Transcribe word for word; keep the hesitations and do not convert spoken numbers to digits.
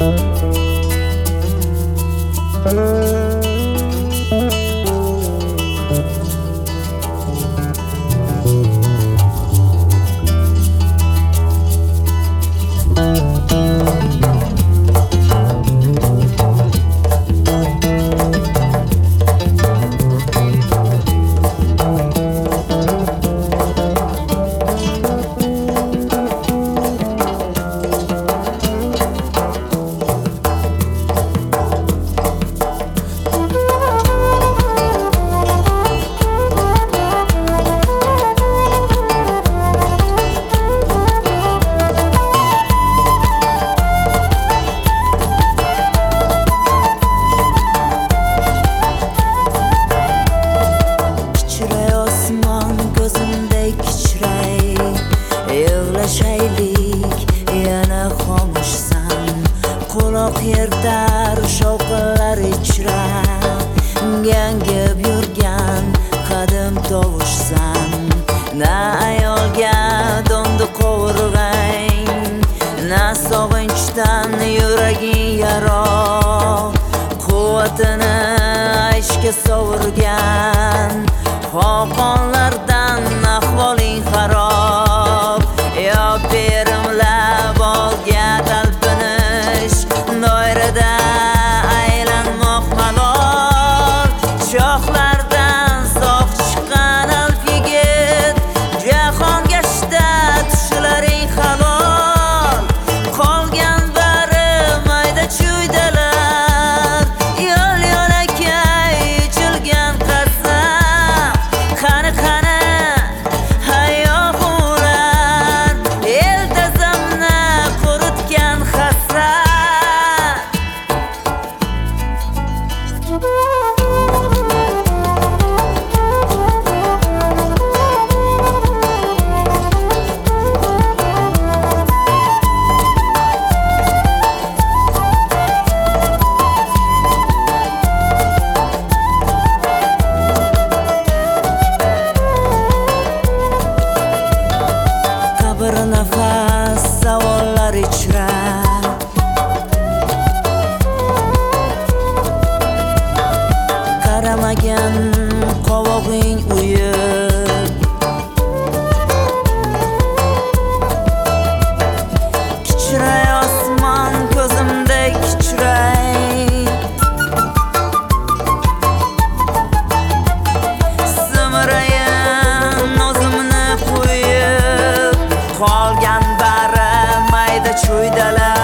Yana xomushsan, quloq yerda shovqinlar ichra gangib yurgan qadim tovushsan. Na ayolga do'ndi qovurg'ang, na sog'inchdan yuraging yaro, quvvatini ishga sovurgan xoqonlardan ahvoling xarob. Yo berimlab olga talpinish, doirada aylanmoq malol. Shohlardan sog' chiqqan alf yigit, jahon gashta tushlaring halol. Qolgan bari mayda chuydalar, yo'l yo'lakay ichilgan qasam. Qani qani bir nafas savollar ichra qaramagan qovog'ing uyib, kichray osmon ko'zimdek kichray, simirayin o'zimni qo'yib. Qolgan bari mayda chuydalar.